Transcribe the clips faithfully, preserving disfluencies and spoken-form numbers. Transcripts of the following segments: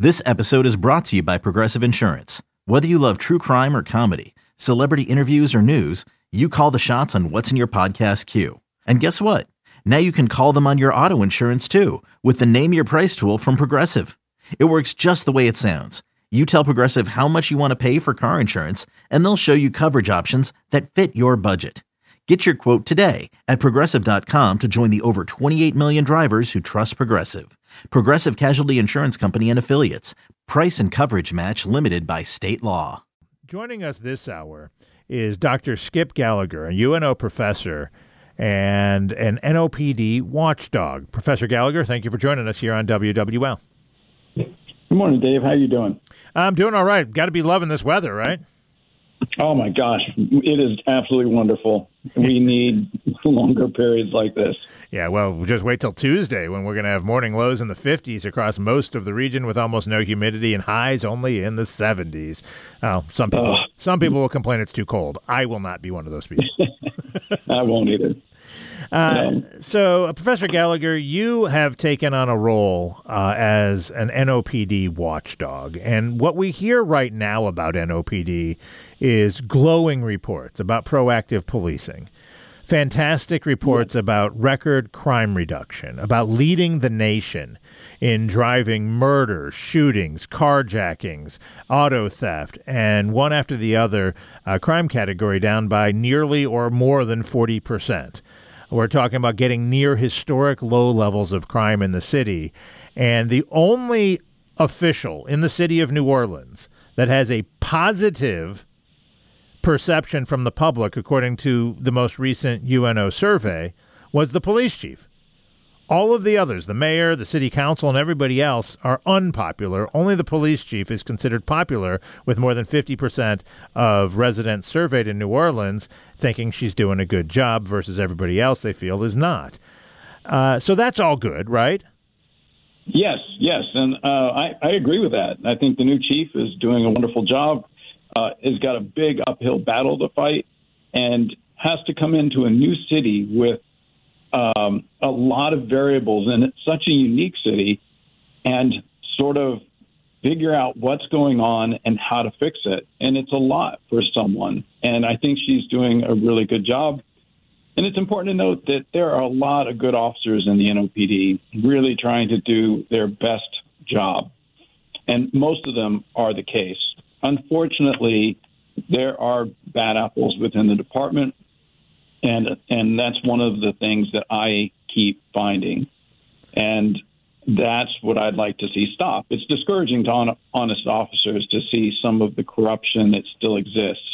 This episode is brought to you by Progressive Insurance. Whether you love true crime or comedy, celebrity interviews or news, you call the shots on what's in your podcast queue. And guess what? Now you can call them on your auto insurance too with the Name Your Price tool from Progressive. It works just the way it sounds. You tell Progressive how much you want to pay for car insurance, and they'll show you coverage options that fit your budget. Get your quote today at Progressive dot com to join the over twenty-eight million drivers who trust Progressive. Progressive Casualty Insurance Company and Affiliates. Price and coverage match limited by state law. Joining us this hour is Doctor Skip Gallagher, a U N O professor and an N O P D watchdog. Professor Gallagher, thank you for joining us here on W W L. Good morning, Dave. How you doing? I'm doing all right. Got to be loving this weather, right? Oh, my gosh. It is absolutely wonderful. We need longer periods like this. Yeah, well, we'll just wait till Tuesday when we're going to have morning lows in the fifties across most of the region with almost no humidity and highs only in the seventies. Oh, some people, uh, some people will complain it's too cold. I will not be one of those people. I won't either. Uh, so, uh, Professor Gallagher, you have taken on a role uh, as an N O P D watchdog. And what we hear right now about N O P D is glowing reports about proactive policing, fantastic reports about record crime reduction, about leading the nation in driving murders, shootings, carjackings, auto theft, and one after the other uh, crime category down by nearly or more than forty percent. We're talking about getting near historic low levels of crime in the city. And the only official in the city of New Orleans that has a positive perception from the public, according to the most recent U N O survey, was the police chief. All of the others, the mayor, the city council, and everybody else, are unpopular. Only the police chief is considered popular, with more than fifty percent of residents surveyed in New Orleans thinking she's doing a good job versus everybody else they feel is not. Uh, so that's all good, right? Yes, yes. And uh, I, I agree with that. I think the new chief is doing a wonderful job, uh, has got a big uphill battle to fight, and has to come into a new city with Um, a lot of variables, and it's such a unique city, and sort of figure out what's going on and how to fix it. And it's a lot for someone. And I think she's doing a really good job. And it's important to note that there are a lot of good officers in the N O P D really trying to do their best job. And most of them are the case. Unfortunately, there are bad apples within the department. And and that's one of the things that I keep finding. And that's what I'd like to see stop. It's discouraging to on, honest officers to see some of the corruption that still exists.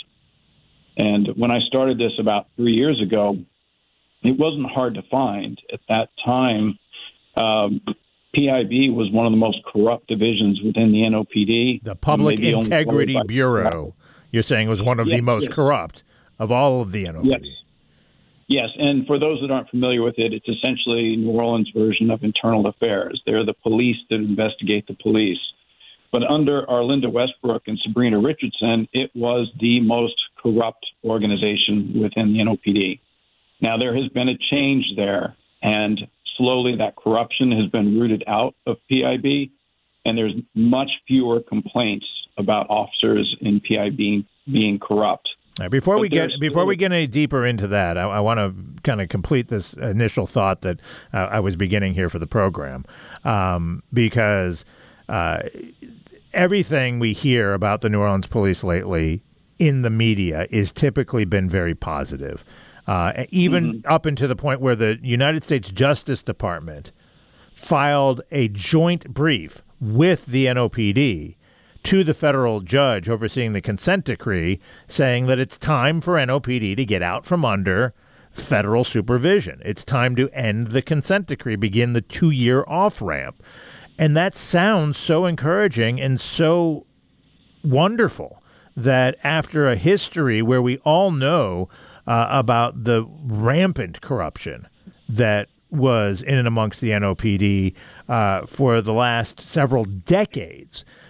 And when I started this about three years ago, it wasn't hard to find. At that time, um, P I B was one of the most corrupt divisions within the N O P D. The Public Integrity Bureau, you're saying, was one of yes, the most yes. corrupt of all of the N O P D. Yes. Yes, and for those that aren't familiar with it, it's essentially New Orleans' version of internal affairs. They're the police that investigate the police. But under Arlinda Westbrook and Sabrina Richardson, it was the most corrupt organization within the N O P D. Now, there has been a change there, and slowly that corruption has been rooted out of P I B, and there's much fewer complaints about officers in P I B being corrupt. Right, before but we get before we get any deeper into that, I, I want to kind of complete this initial thought that uh, I was beginning here for the program, um, because uh, everything we hear about the New Orleans police lately in the media is typically been very positive, uh, even mm-hmm. up until the point where the United States Justice Department filed a joint brief with the N O P D to the federal judge overseeing the consent decree, saying that it's time for N O P D to get out from under federal supervision. It's time to end the consent decree, begin the two-year off-ramp. And that sounds so encouraging and so wonderful that after a history where we all know uh, about the rampant corruption that was in and amongst the N O P D uh, for the last several decades,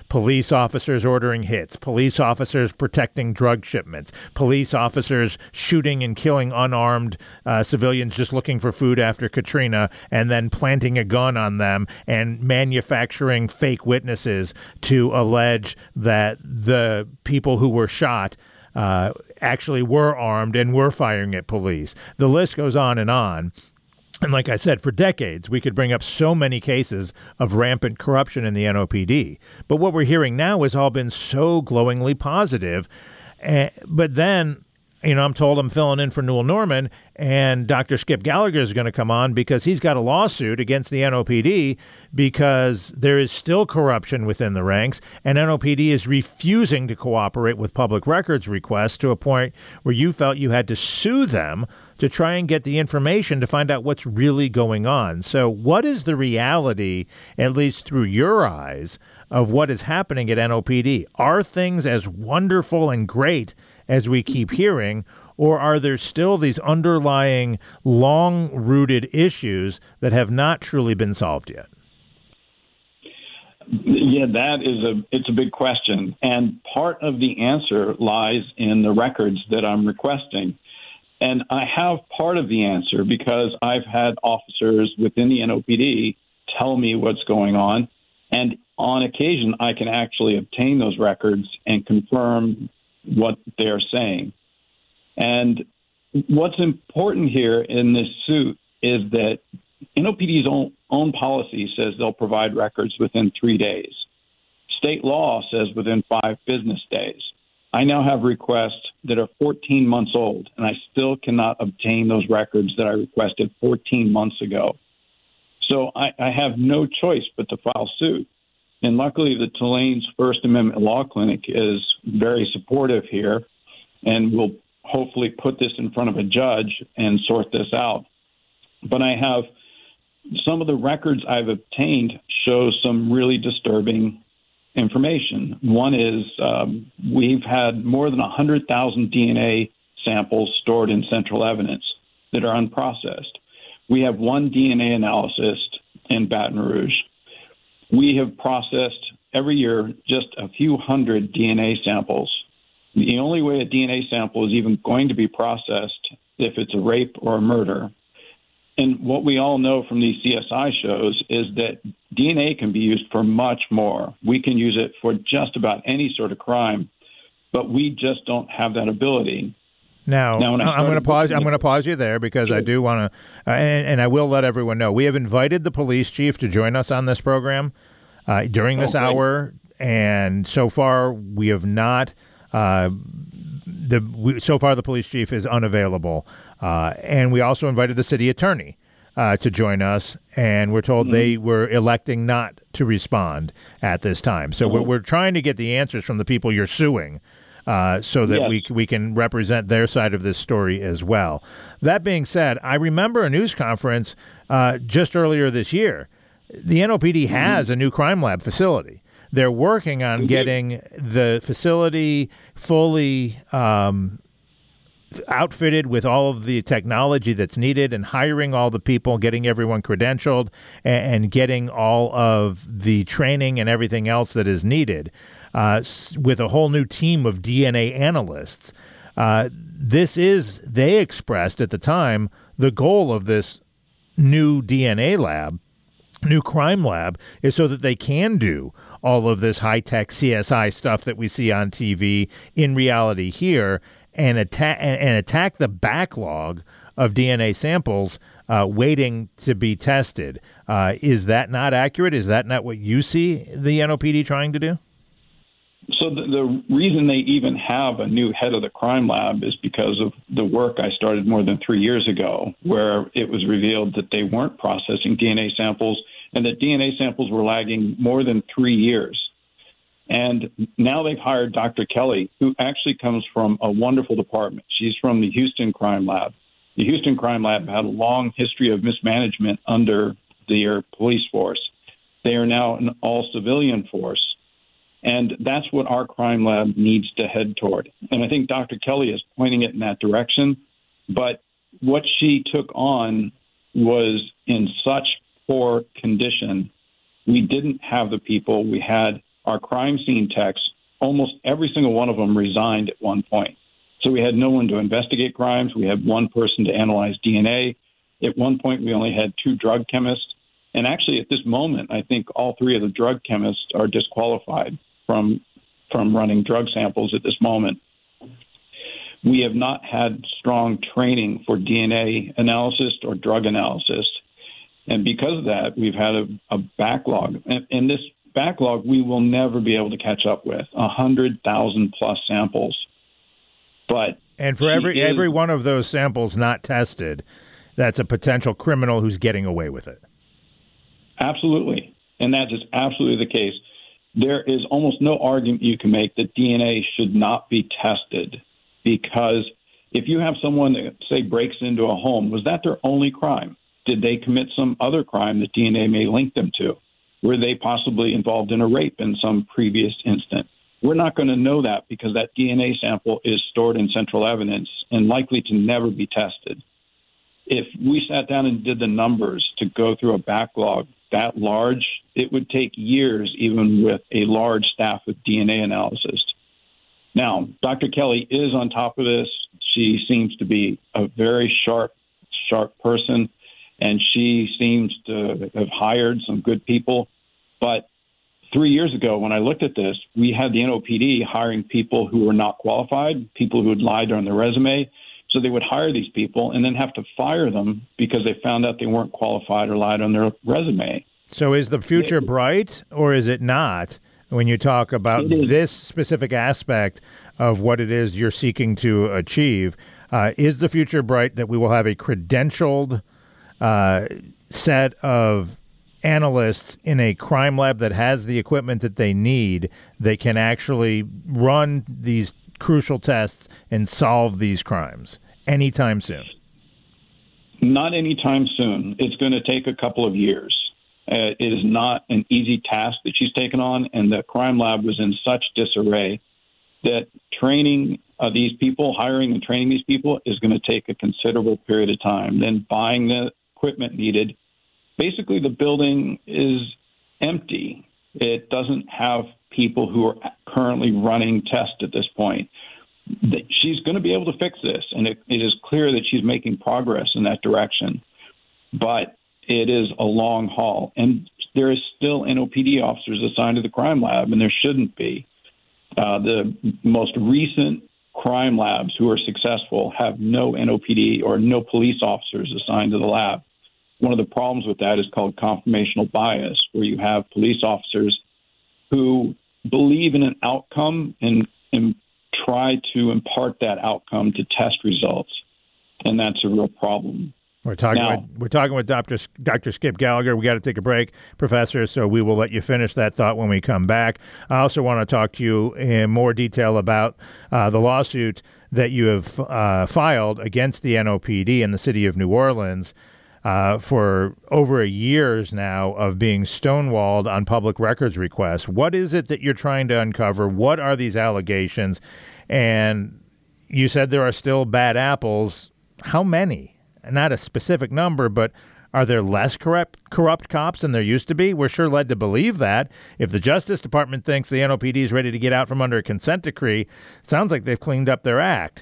police officers ordering hits, police officers protecting drug shipments, police officers shooting and killing unarmed uh, civilians just looking for food after Katrina, and then planting a gun on them and manufacturing fake witnesses to allege that the people who were shot uh, actually were armed and were firing at police. The list goes on and on. And like I said, for decades, we could bring up so many cases of rampant corruption in the N O P D. But what we're hearing now has all been so glowingly positive. Uh, but then, you know, I'm told I'm filling in for Newell Norman, and Doctor Skip Gallagher is going to come on because he's got a lawsuit against the N O P D because there is still corruption within the ranks, and N O P D is refusing to cooperate with public records requests to a point where you felt you had to sue them to try and get the information to find out what's really going on. So what is the reality, at least through your eyes, of what is happening at N O P D? Are things as wonderful and great as we keep hearing, or are there still these underlying long-rooted issues that have not truly been solved yet? Yeah, that is a it's a big question. And part of the answer lies in the records that I'm requesting. And I have part of the answer because I've had officers within the N O P D tell me what's going on. And on occasion, I can actually obtain those records and confirm what they're saying. And what's important here in this suit is that N O P D's own, own policy says they'll provide records within three days. State law says within five business days. I now have requests that are fourteen months old, and I still cannot obtain those records that I requested fourteen months ago. So I, I have no choice but to file suit. And luckily, the Tulane's First Amendment Law Clinic is very supportive here and will hopefully put this in front of a judge and sort this out. But I have some of the records I've obtained show some really disturbing information. One is um, we've had more than one hundred thousand D N A samples stored in central evidence that are unprocessed. We have one D N A analysis in Baton Rouge. We have processed every year just a few hundred D N A samples. The only way a D N A sample is even going to be processed if it's a rape or a murder. And what we all know from these C S I shows is that D N A can be used for much more. We can use it for just about any sort of crime, but we just don't have that ability. Now, now I'm going to pause. I'm going to pause you there because sure. I do want to, uh, and, and I will let everyone know we have invited the police chief to join us on this program uh, during this oh, hour, and so far we have not. Uh, the we, so far the police chief is unavailable, uh, and we also invited the city attorney uh, to join us, and we're told mm-hmm. they were electing not to respond at this time. So mm-hmm. we're, we're trying to get the answers from the people you're suing. Uh, so that yes. we we can represent their side of this story as well. That being said, I remember a news conference uh, just earlier this year. The N O P D mm-hmm. has a new crime lab facility. They're working on mm-hmm. getting the facility fully um, outfitted with all of the technology that's needed and hiring all the people, getting everyone credentialed, and, and getting all of the training and everything else that is needed. Uh, with a whole new team of D N A analysts. Uh, this is, they expressed at the time, the goal of this new D N A lab, new crime lab, is so that they can do all of this high-tech C S I stuff that we see on T V in reality here and, atta- and, and attack the backlog of D N A samples uh, waiting to be tested. Uh, is that not accurate? Is that not what you see the N O P D trying to do? So the, the reason they even have a new head of the crime lab is because of the work I started more than three years ago, where it was revealed that they weren't processing D N A samples and that D N A samples were lagging more than three years. And now they've hired Doctor Kelly, who actually comes from a wonderful department. She's from the Houston Crime Lab. The Houston Crime Lab had a long history of mismanagement under their police force. They are now an all-civilian force. And that's what our crime lab needs to head toward. And I think Doctor Kelly is pointing it in that direction. But what she took on was in such poor condition. We didn't have the people. We had our crime scene techs, almost every single one of them resigned at one point. So we had no one to investigate crimes. We had one person to analyze D N A. At one point, we only had two drug chemists. And actually, at this moment, I think all three of the drug chemists are disqualified from from running drug samples at this moment. We have not had strong training for D N A analysis or drug analysis. And because of that, we've had a, a backlog. And, and this backlog we will never be able to catch up with, one hundred thousand plus samples. But And for every is, every one of those samples not tested, that's a potential criminal who's getting away with it. Absolutely. And that is absolutely the case. There is almost no argument you can make that D N A should not be tested, because if you have someone that, say, breaks into a home, was that their only crime? Did they commit some other crime that D N A may link them to? Were they possibly involved in a rape in some previous instant? We're not going to know that because that D N A sample is stored in central evidence and likely to never be tested. If we sat down and did the numbers to go through a backlog that large, it would take years, even with a large staff of D N A analysis. Now, Doctor Kelly is on top of this. She seems to be a very sharp, sharp person, and she seems to have hired some good people. But three years ago, when I looked at this, we had the N O P D hiring people who were not qualified, people who had lied on their resume. So they would hire these people and then have to fire them because they found out they weren't qualified or lied on their resume. So is the future bright, or is it not, when you talk about this specific aspect of what it is you're seeking to achieve? Uh, is the future bright that we will have a credentialed uh, set of analysts in a crime lab that has the equipment that they need, that can actually run these crucial tests and solve these crimes anytime soon? Not anytime soon. It's going to take a couple of years. Uh, it is not an easy task that she's taken on, and the crime lab was in such disarray that training uh, these people, hiring and training these people, is going to take a considerable period of time. Then buying the equipment needed. Basically, the building is empty. It doesn't have people who are currently running tests at this point. She's going to be able to fix this, and it, it is clear that she's making progress in that direction. But it is a long haul, and there is still N O P D officers assigned to the crime lab, and there shouldn't be. Uh, the most recent crime labs who are successful have no N O P D or no police officers assigned to the lab. One of the problems with that is called confirmational bias, where you have police officers who believe in an outcome and, and try to impart that outcome to test results, and that's a real problem. We're talking. Now, with, we're talking with Doctor Doctor Skip Gallagher. We got to take a break, Professor. So we will let you finish that thought when we come back. I also want to talk to you in more detail about uh, the lawsuit that you have uh, filed against the N O P D in the city of New Orleans uh, for over a years now of being stonewalled on public records requests. What is it that you're trying to uncover? What are these allegations? And you said there are still bad apples. How many? Not a specific number, but are there less corrupt corrupt cops than there used to be? We're sure led to believe that. If the Justice Department thinks the N O P D is ready to get out from under a consent decree, sounds like they've cleaned up their act.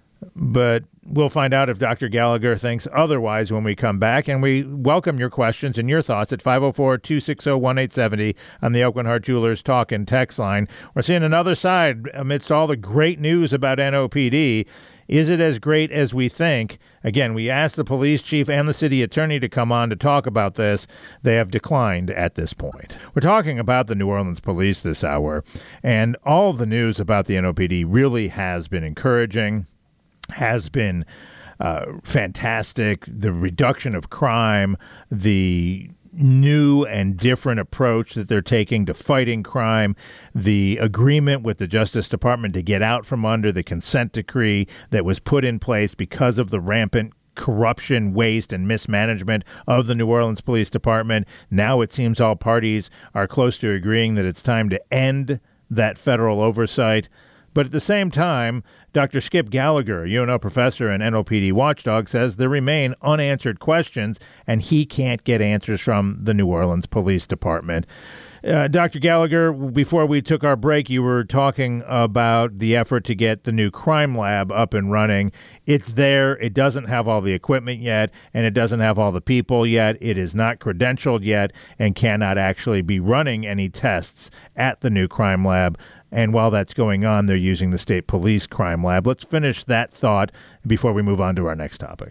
But we'll find out if Doctor Gallagher thinks otherwise when we come back. And we welcome your questions and your thoughts at five oh four, two six oh, one eight seven oh on the Aucoin Hart Jewelers Talk and Text line. We're seeing another side amidst all the great news about N O P D. Is it as great as we think? Again, we asked the police chief and the city attorney to come on to talk about this. They have declined at this point. We're talking about the New Orleans police this hour, and all of the news about the N O P D really has been encouraging, has been uh, fantastic. The reduction of crime, the new and different approach that they're taking to fighting crime, the agreement with the Justice Department to get out from under the consent decree that was put in place because of the rampant corruption, waste, and mismanagement of the New Orleans Police Department. Now it seems all parties are close to agreeing that it's time to end that federal oversight. But at the same time, Doctor Skip Gallagher, U N O professor and N O P D watchdog, says there remain unanswered questions, and he can't get answers from the New Orleans Police Department. Uh, Doctor Gallagher, before we took our break, you were talking about the effort to get the new crime lab up and running. It's there. It doesn't have all the equipment yet, and it doesn't have all the people yet. It is not credentialed yet and cannot actually be running any tests at the new crime lab. And while that's going on, they're using the state police crime lab. Let's finish that thought before we move on to our next topic.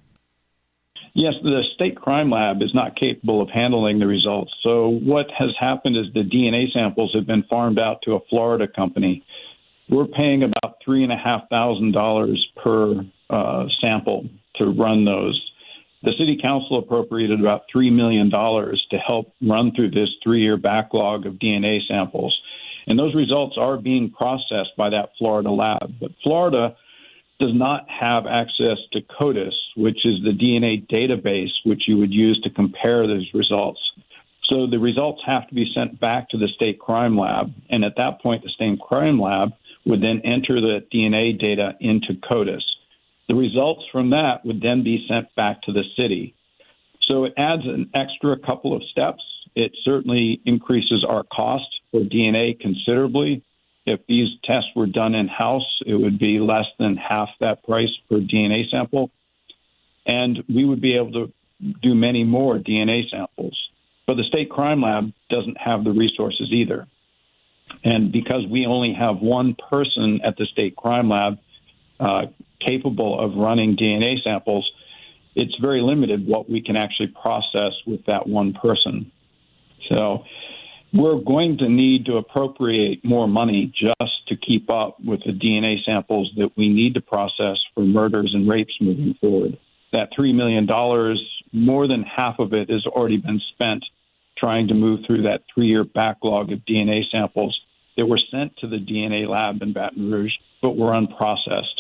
Yes, the state crime lab is not capable of handling the results. So what has happened is the D N A samples have been farmed out to a Florida company. We're paying about three and a half thousand dollars per uh, sample to run those. The city council appropriated about three million dollars to help run through this three-year backlog of D N A samples. And those results are being processed by that Florida lab. But Florida does not have access to CODIS, which is the D N A database which you would use to compare those results. So the results have to be sent back to the state crime lab. And at that point, the state crime lab would then enter the D N A data into CODIS. The results from that would then be sent back to the city. So it adds an extra couple of steps. It certainly increases our cost for D N A considerably. If these tests were done in-house, it would be less than half that price per D N A sample. And we would be able to do many more D N A samples. But the state crime lab doesn't have the resources either. And because we only have one person at the state crime lab uh, capable of running D N A samples, it's very limited what we can actually process with that one person. So we're going to need to appropriate more money just to keep up with the D N A samples that we need to process for murders and rapes moving forward. That three million dollars, more than half of it has already been spent trying to move through that three-year backlog of D N A samples that were sent to the D N A lab in Baton Rouge, but were unprocessed.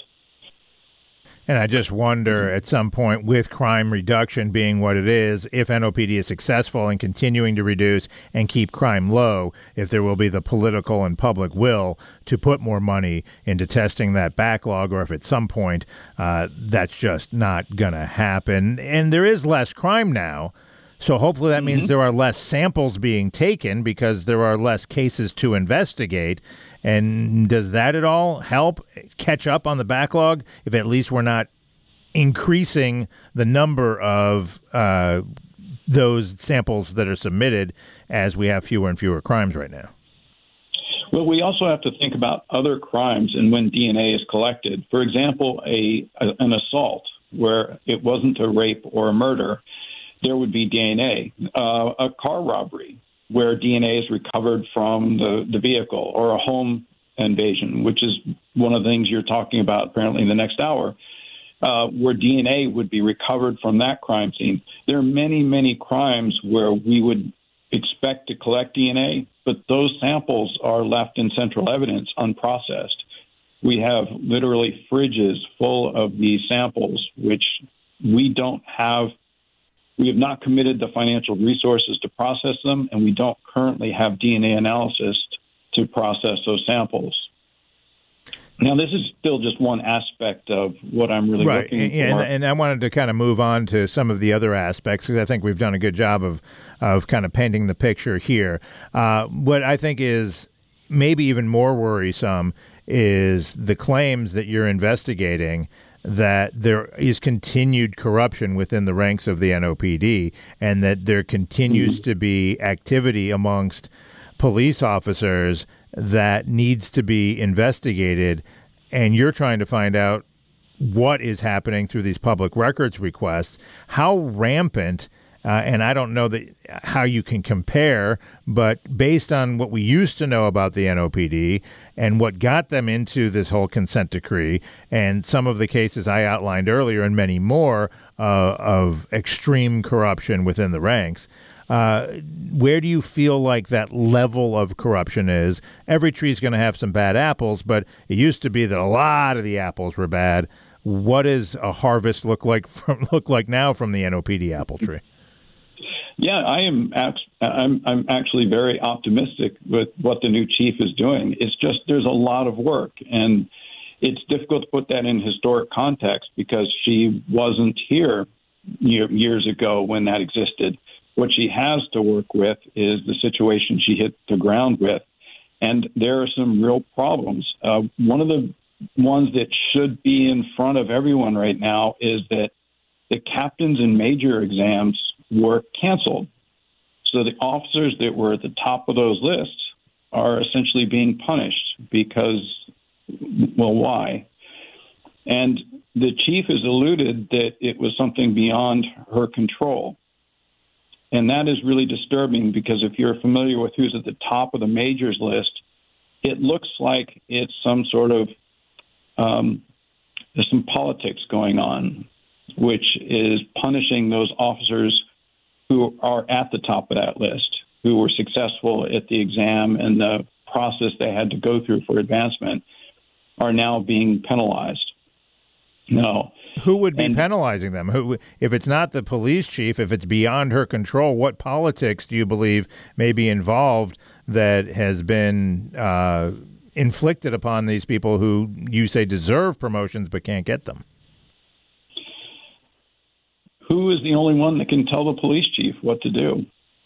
And I just wonder, at some point, with crime reduction being what it is, if N O P D is successful in continuing to reduce and keep crime low, if there will be the political and public will to put more money into testing that backlog, or if at some point uh, that's just not going to happen. And there is less crime now, so hopefully that means mm-hmm. there are less samples being taken because there are less cases to investigate. And does that at all help catch up on the backlog if at least we're not increasing the number of uh, those samples that are submitted as we have fewer and fewer crimes right now? Well, we also have to think about other crimes and when D N A is collected. For example, a, a an assault where it wasn't a rape or a murder, there would be D N A. Uh, a car robbery where D N A is recovered from the, the vehicle, or a home invasion, which is one of the things you're talking about apparently in the next hour, uh, where D N A would be recovered from that crime scene. There are many, many crimes where we would expect to collect D N A, but those samples are left in central evidence unprocessed. We have literally fridges full of these samples, which we don't have. We have not committed the financial resources to process them, and we don't currently have D N A analysis to process those samples. Now, this is still just one aspect of what I'm really right. looking yeah, for. And, and I wanted to kind of move on to some of the other aspects because I think we've done a good job of, of kind of painting the picture here. Uh, what I think is maybe even more worrisome is the claims that you're investigating that there is continued corruption within the ranks of the N O P D and that there continues mm-hmm. to be activity amongst police officers that needs to be investigated, and you're trying to find out what is happening through these public records requests. How rampant, uh, and I don't know that how you can compare, but based on what we used to know about the N O P D and what got them into this whole consent decree and some of the cases I outlined earlier and many more uh, of extreme corruption within the ranks, Uh, where do you feel like that level of corruption is? Every tree is going to have some bad apples, but it used to be that a lot of the apples were bad. What does a harvest look like from look like now from the N O P D apple tree? Yeah, I am. I'm, I'm actually very optimistic with what the new chief is doing. It's just there's a lot of work, and it's difficult to put that in historic context because she wasn't here years ago when that existed. What she has to work with is the situation she hit the ground with. And there are some real problems. Uh, one of the ones that should be in front of everyone right now is that the captains and major exams were canceled. So the officers that were at the top of those lists are essentially being punished because, well, why? And the chief has alluded that it was something beyond her control. And that is really disturbing because if you're familiar with who's at the top of the majors list, it looks like it's some sort of, um, there's some politics going on, which is punishing those officers who are at the top of that list, who were successful at the exam and the process they had to go through for advancement, are now being penalized. No. Who would be and, penalizing them? Who, if it's not the police chief, if it's beyond her control, what politics do you believe may be involved that has been uh, inflicted upon these people who you say deserve promotions but can't get them? Who is the only one that can tell the police chief what to do?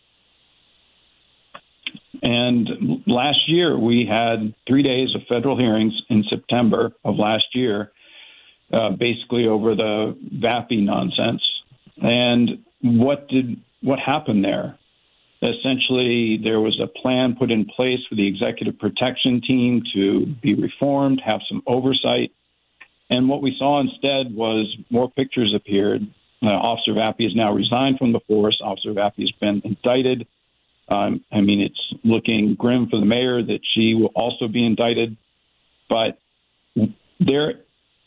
And last year, we had three days of federal hearings in September of last year, uh, basically over the V A P I nonsense. And what did what happened there? Essentially, there was a plan put in place for the executive protection team to be reformed, have some oversight. And what we saw instead was more pictures appeared. Uh, Officer V A P I has now resigned from the force. Officer V A P I has been indicted. Um, I mean, it's looking grim for the mayor that she will also be indicted. But there,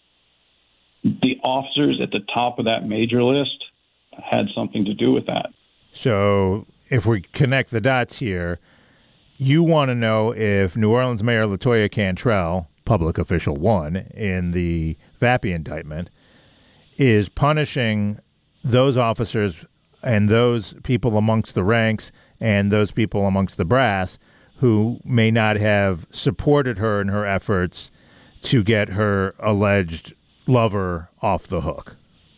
the officers at the top of that major list had something to do with that. So if we connect the dots here, you want to know if New Orleans Mayor LaToya Cantrell, public official one in the V A P I indictment, is punishing those officers and those people amongst the ranks and those people amongst the brass who may not have supported her in her efforts to get her alleged lover off the hook.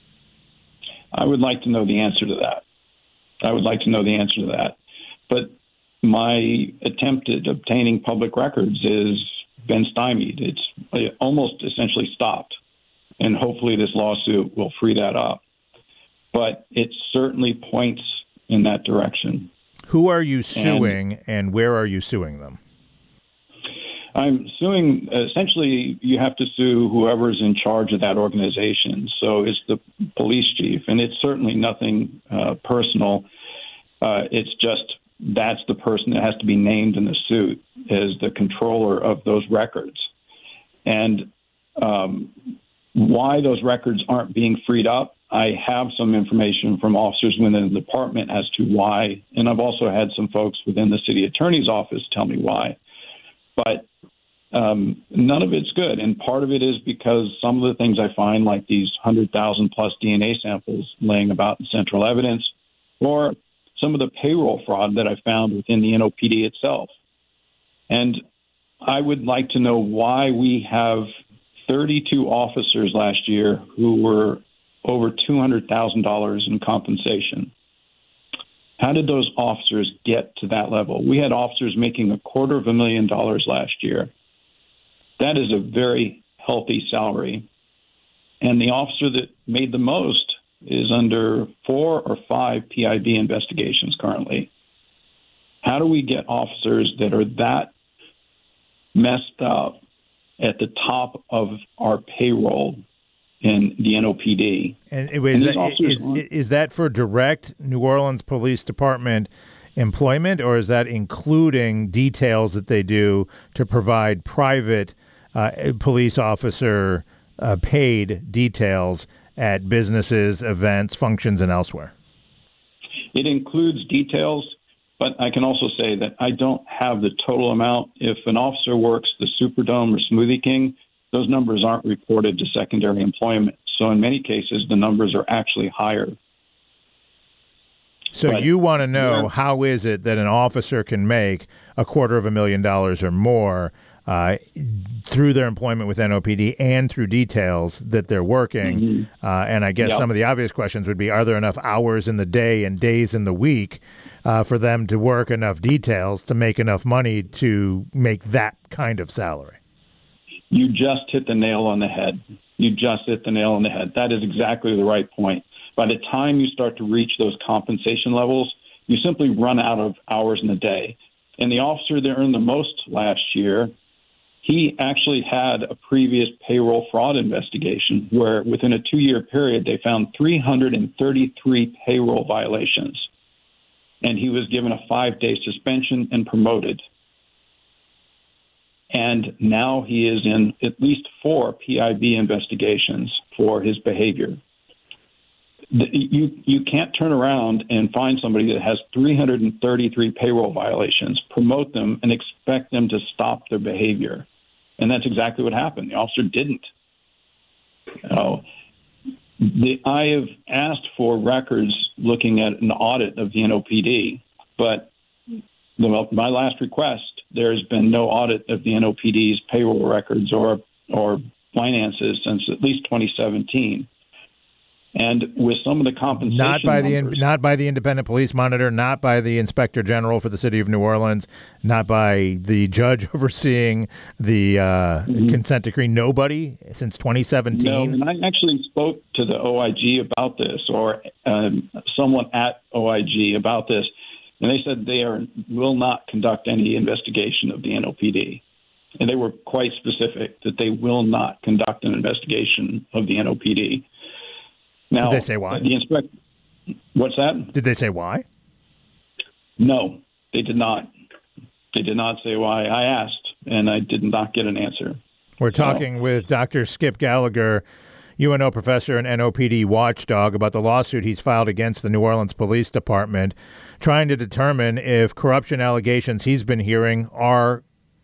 I would like to know the answer to that. I would like to know the answer to that. But my attempt at obtaining public records has been stymied. It's almost essentially stopped. And hopefully this lawsuit will free that up. But it certainly points in that direction. Who are you suing and, and where are you suing them? I'm suing, essentially, you have to sue whoever's in charge of that organization. So it's the police chief, and it's certainly nothing uh, personal. Uh, it's just that's the person that has to be named in the suit as the controller of those records. And um, why those records aren't being freed up, I have some information from officers within the department as to why, and I've also had some folks within the city attorney's office tell me why. But um, none of it's good, and part of it is because some of the things I find, like these one hundred thousand plus D N A samples laying about in central evidence, or some of the payroll fraud that I found within the N O P D itself. And I would like to know why we have thirty-two officers last year who were over two hundred thousand dollars in compensation. How did those officers get to that level? We had officers making a quarter of a million dollars last year. That is a very healthy salary. And the officer that made the most is under four or five P I B investigations currently. How do we get officers that are that messed up at the top of our payroll in the N O P D? And, it was, and that, is, is that for direct New Orleans Police Department employment, or is that including details that they do to provide private uh, police officer uh, paid details at businesses, events, functions, and elsewhere? It includes details, but I can also say that I don't have the total amount. If an officer works the Superdome or Smoothie King, those numbers aren't reported to secondary employment. So in many cases, the numbers are actually higher. So but, you want to know yeah. how is it that an officer can make a quarter of a million dollars or more uh, through their employment with N O P D and through details that they're working. Mm-hmm. Uh, and I guess yep. some of the obvious questions would be, are there enough hours in the day and days in the week uh, for them to work enough details to make enough money to make that kind of salary? You just hit the nail on the head. You just hit the nail on the head. That is exactly the right point. By the time you start to reach those compensation levels, you simply run out of hours in the day. And the officer that earned the most last year, he actually had a previous payroll fraud investigation where within a two-year period, they found three hundred thirty-three payroll violations. And he was given a five-day suspension and promoted. And now he is in at least four P I B investigations for his behavior. You you can't turn around and find somebody that has three hundred thirty-three payroll violations, promote them, and expect them to stop their behavior. And that's exactly what happened. The officer didn't. So the, I have asked for records looking at an audit of the N O P D, but the, my last request, there's been no audit of the N O P D's payroll records or or finances since at least twenty seventeen. And with some of the compensation not by numbers, the not by the Independent Police Monitor, not by the Inspector General for the City of New Orleans, not by the judge overseeing the uh, mm-hmm. consent decree. Nobody since twenty seventeen. No, and I actually spoke to the O I G about this, or um, someone at O I G about this, and they said they are will not conduct any investigation of the N O P D. And they were quite specific that they will not conduct an investigation of the N O P D. Now, did they say why? The inspect- What's that? Did they say why? No, they did not. They did not say why. I asked, and I did not get an answer. We're talking so. with Doctor Skip Gallagher, U N O professor and N O P D watchdog, about the lawsuit he's filed against the New Orleans Police Department, trying to determine if corruption allegations he's been hearing are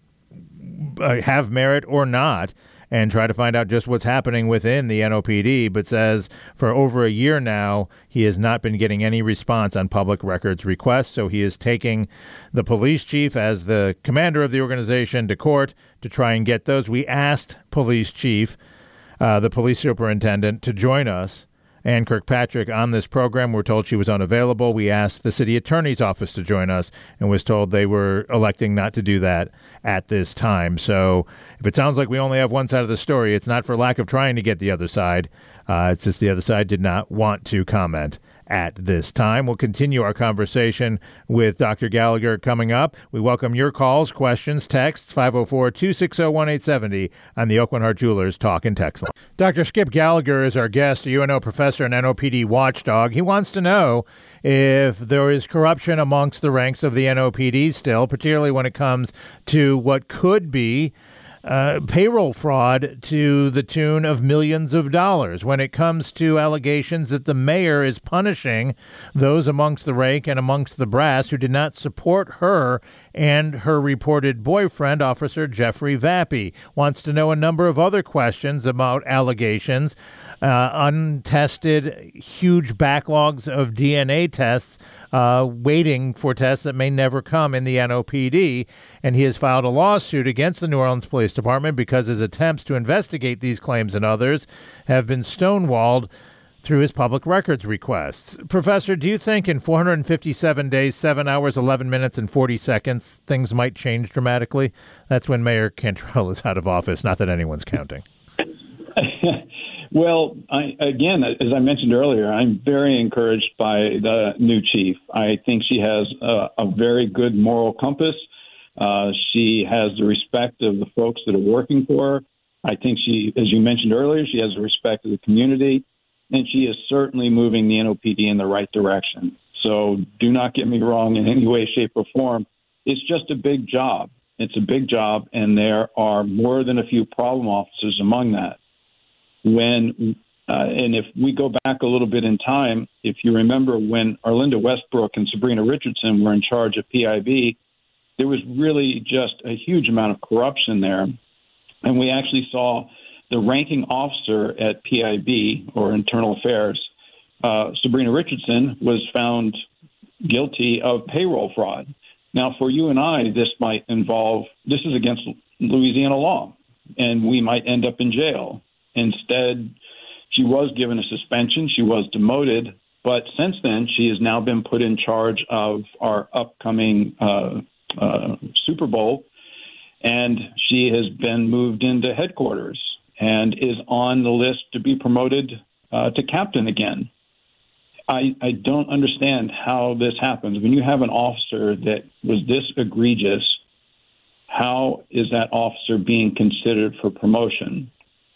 uh, have merit or not, and try to find out just what's happening within the N O P D, but says for over a year now, he has not been getting any response on public records requests, so he is taking the police chief as the commander of the organization to court to try and get those. We asked police chief, uh, the police superintendent, to join us, Ann Kirkpatrick, on this program. We're told she was unavailable. We asked the city attorney's office to join us and was told they were electing not to do that at this time. So if it sounds like we only have one side of the story, it's not for lack of trying to get the other side. Uh, it's just the other side did not want to comment at this time. We'll continue our conversation with Doctor Gallagher coming up. We welcome your calls, questions, texts, five oh four, two six oh, one eight seven oh on the Aucoin Hart Jewelers Talk and Text line. Doctor Skip Gallagher is our guest, a U N O professor and N O P D watchdog. He wants to know if there is corruption amongst the ranks of the N O P D still, particularly when it comes to what could be Uh, payroll fraud to the tune of millions of dollars, when it comes to allegations that the mayor is punishing those amongst the rank and amongst the brass who did not support her and her reported boyfriend, Officer Jeffrey Vappy. Wants to know a number of other questions about allegations, uh, untested, huge backlogs of D N A tests, uh, waiting for tests that may never come in the N O P D. And he has filed a lawsuit against the New Orleans Police Department because his attempts to investigate these claims and others have been stonewalled through his public records requests. Professor, do you think in four hundred fifty-seven days, seven hours, eleven minutes, and forty seconds, things might change dramatically? That's when Mayor Cantrell is out of office, not that anyone's counting. Well, I, again, as I mentioned earlier, I'm very encouraged by the new chief. I think she has a, a very good moral compass. Uh, she has the respect of the folks that are working for her. I think she, as you mentioned earlier, she has the respect of the community, and she is certainly moving the N O P D in the right direction. So do not get me wrong in any way, shape, or form. It's just a big job. It's a big job, and there are more than a few problem officers among that. When uh, and if we go back a little bit in time, if you remember when Arlinda Westbrook and Sabrina Richardson were in charge of P I B, there was really just a huge amount of corruption there. And we actually saw the ranking officer at P I B, or Internal Affairs, uh, Sabrina Richardson, was found guilty of payroll fraud. Now, for you and I, this might involve, this is against Louisiana law, and we might end up in jail. Instead, she was given a suspension. She was demoted. But since then, she has now been put in charge of our upcoming uh, uh, Super Bowl, and she has been moved into headquarters and is on the list to be promoted uh, to captain again. I, I don't understand how this happens. When you have an officer that was this egregious, how is that officer being considered for promotion?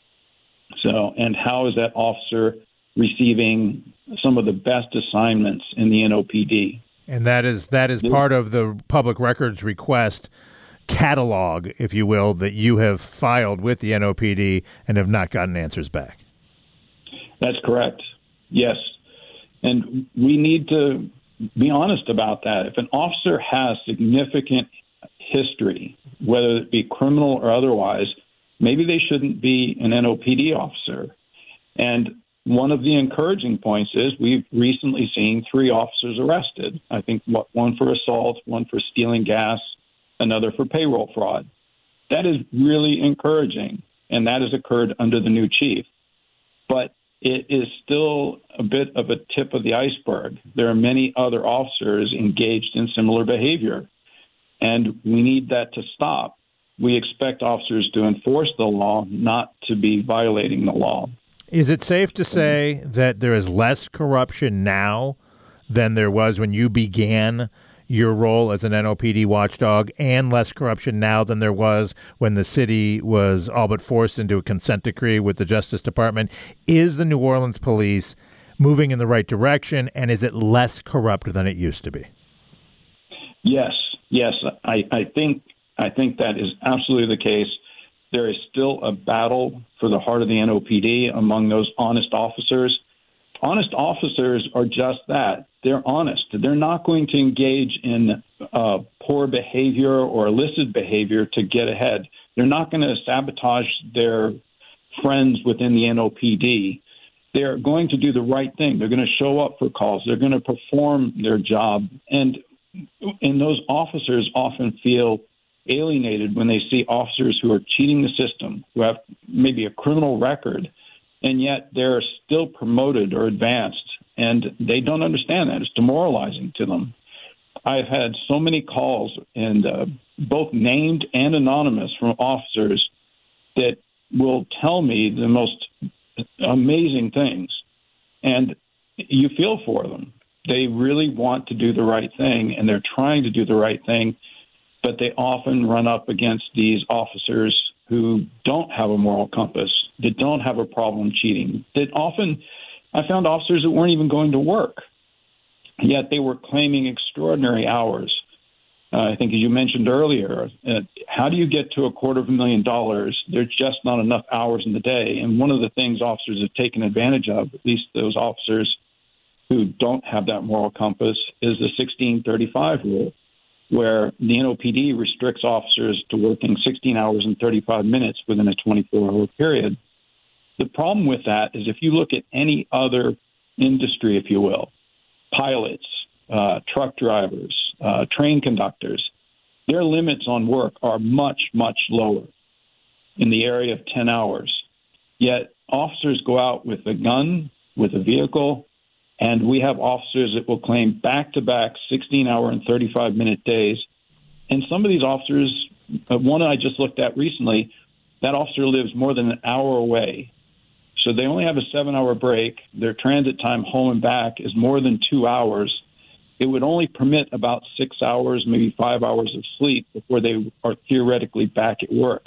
So, and how is that officer receiving some of the best assignments in the N O P D? And that is that is part of the public records request catalog, if you will, that you have filed with the N O P D and have not gotten answers back. That's correct. Yes. And we need to be honest about that. If an officer has significant history, whether it be criminal or otherwise, maybe they shouldn't be an N O P D officer. And one of the encouraging points is we've recently seen three officers arrested. I think one for assault, one for stealing gas, another for payroll fraud. That is really encouraging, and that has occurred under the new chief. But it is still a bit of a tip of the iceberg. There are many other officers engaged in similar behavior, and we need that to stop. We expect officers to enforce the law, not to be violating the law. Is it safe to say that there is less corruption now than there was when you began your role as an N O P D watchdog, and less corruption now than there was when the city was all but forced into a consent decree with the Justice Department? Is the New Orleans police moving in the right direction, and is it less corrupt than it used to be? Yes, yes. I, I think I think that is absolutely the case. There is still a battle for the heart of the N O P D among those honest officers. Honest officers are just that. They're honest. They're not going to engage in uh, poor behavior or illicit behavior to get ahead. They're not going to sabotage their friends within the N O P D. They're going to do the right thing. They're going to show up for calls. They're going to perform their job. And, and those officers often feel alienated when they see officers who are cheating the system, who have maybe a criminal record, and yet they're still promoted or advanced, and they don't understand that. It's demoralizing to them. I've had so many calls, and uh, both named and anonymous, from officers that will tell me the most amazing things, and you feel for them. They really want to do the right thing, and they're trying to do the right thing, but they often run up against these officers who don't have a moral compass, that don't have a problem cheating, that often I found officers that weren't even going to work, yet they were claiming extraordinary hours. Uh, I think, as you mentioned earlier, uh, how do you get to a quarter of a million dollars? There's just not enough hours in the day. And one of the things officers have taken advantage of, at least those officers who don't have that moral compass, is the sixteen thirty-five rule, where the N O P D restricts officers to working sixteen hours and thirty-five minutes within a twenty-four hour period. The problem with that is if you look at any other industry, if you will, pilots, uh, truck drivers, uh, train conductors, their limits on work are much, much lower, in the area of ten hours. Yet officers go out with a gun, with a vehicle, and we have officers that will claim back-to-back sixteen-hour and thirty-five-minute days. And some of these officers, uh, one I just looked at recently, that officer lives more than an hour away. So they only have a seven-hour break. Their transit time home and back is more than two hours. It would only permit about six hours, maybe five hours of sleep before they are theoretically back at work.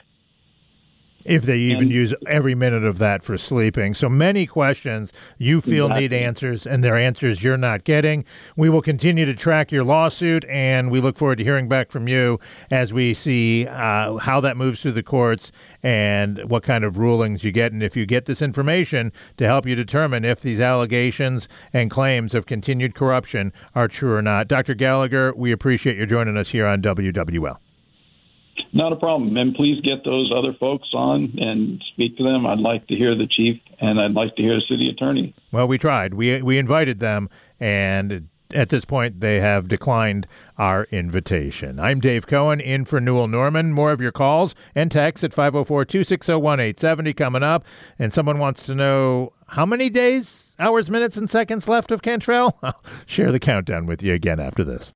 If they even and, use every minute of that for sleeping. So many questions you feel exactly. need answers, and they're answers you're not getting. We will continue to track your lawsuit, and we look forward to hearing back from you as we see uh, how that moves through the courts and what kind of rulings you get, and if you get this information to help you determine if these allegations and claims of continued corruption are true or not. Doctor Gallagher, we appreciate you joining us here on W W L. Not a problem. And please get those other folks on and speak to them. I'd like to hear the chief, and I'd like to hear the city attorney. Well, we tried. We we invited them, and at this point, they have declined our invitation. I'm Dave Cohen, in for Newell Norman. More of your calls and texts at five oh four, two six oh, one eight seven oh coming up. And someone wants to know how many days, hours, minutes, and seconds left of Cantrell? I'll share the countdown with you again after this.